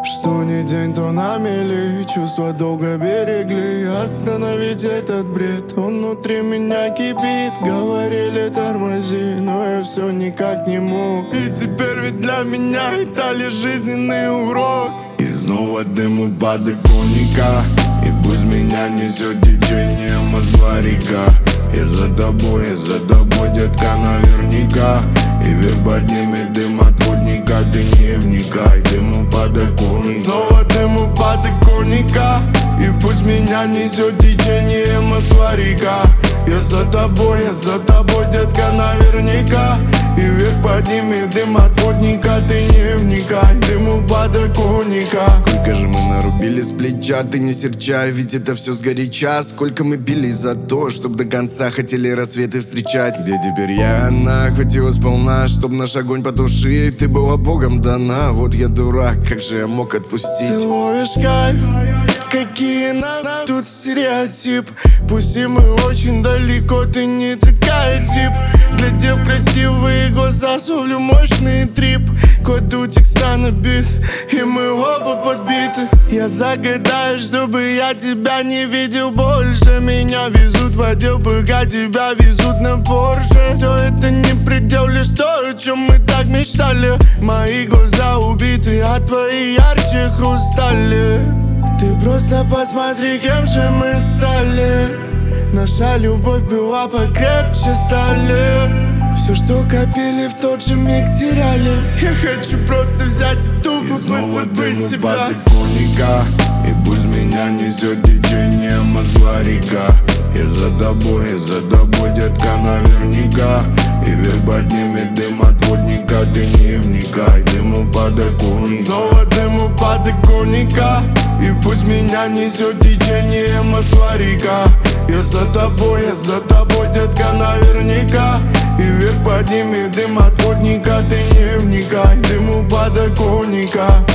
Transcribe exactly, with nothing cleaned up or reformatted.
Что ни день, то на мели, чувства долго берегли. Остановить этот бред, он внутри меня кипит. Говорили тормози, но я все никак не мог. И теперь ведь для меня это лишь жизненный урок. И снова дым у подоконника, и пусть меня несет течение мозга река. Я за тобой, я за тобой, детка, наверняка. И вверх поднимет дым от водника, ты не вникай. Дым у подоконника, снова дым у подоконника, и пусть меня несет течение Москва река. Я за тобой, я за тобой, детка, наверняка. И вверх поднимет дым от водника, ты не вникай. Дым у подоконника. Сколько же мы нарубили с плеча, ты не серчай, ведь это все сгоряча. Сколько мы бились за то, чтоб до конца хотели рассветы встречать. Где теперь я, она хватилась полна, чтоб наш огонь потушить. Ты была богом дана, вот я дурак, как же я мог отпустить? Ты ловишь кайф, какие на тут стереотип. Пусть и мы очень далеко, ты не такая тип. Глядя в красивые глаза, совлю мощный трип. Код у текста набит, и мы оба подбиты. Я загадаю, чтобы я тебя не видел больше. Меня везут в отдел, пока тебя везут на Порше. Все это не предел, лишь то, о чем мы так мечтали. Мои глаза убиты, а твои ярче хрустали. Ты просто посмотри, кем же мы стали. Наша любовь была покрепче стали. Все, что копили, в тот же миг теряли. Я хочу просто взять и тупо посыпать тебя. Подоконника, и пусть меня несет течение Москва река. Я за тобой, я за тобой, детка, наверняка. И вверх поднимет дым от водника, ты не вникай. Дым у подоконника, снова дым у подоконника, и пусть меня несет течение Москва река. Я за тобой, я за тобой, детка, наверняка. И вверх поднимет дым от водника, ты не вникай. Дым у подоконника.